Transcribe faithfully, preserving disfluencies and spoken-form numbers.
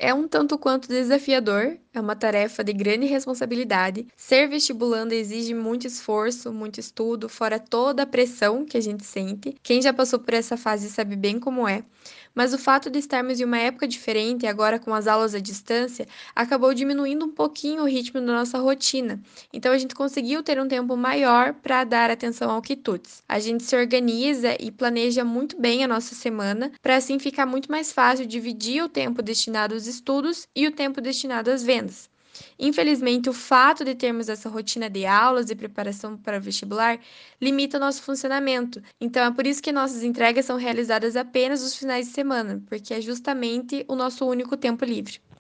É um tanto quanto desafiador, é uma tarefa de grande responsabilidade. Ser vestibulanda exige muito esforço, muito estudo, fora toda a pressão que a gente sente. Quem já passou por essa fase sabe bem como é. Mas o fato de estarmos em uma época diferente, agora com as aulas à distância, acabou diminuindo um pouquinho o ritmo da nossa rotina. Então a gente conseguiu ter um tempo maior para dar atenção ao quitutes. A gente se organiza e planeja muito bem a nossa semana, para assim ficar muito mais fácil dividir o tempo destinado aos estudos e o tempo destinado às vendas. Infelizmente, o fato de termos essa rotina de aulas e preparação para o vestibular limita o nosso funcionamento. Então, é por isso que nossas entregas são realizadas apenas nos finais de semana, porque é justamente o nosso único tempo livre.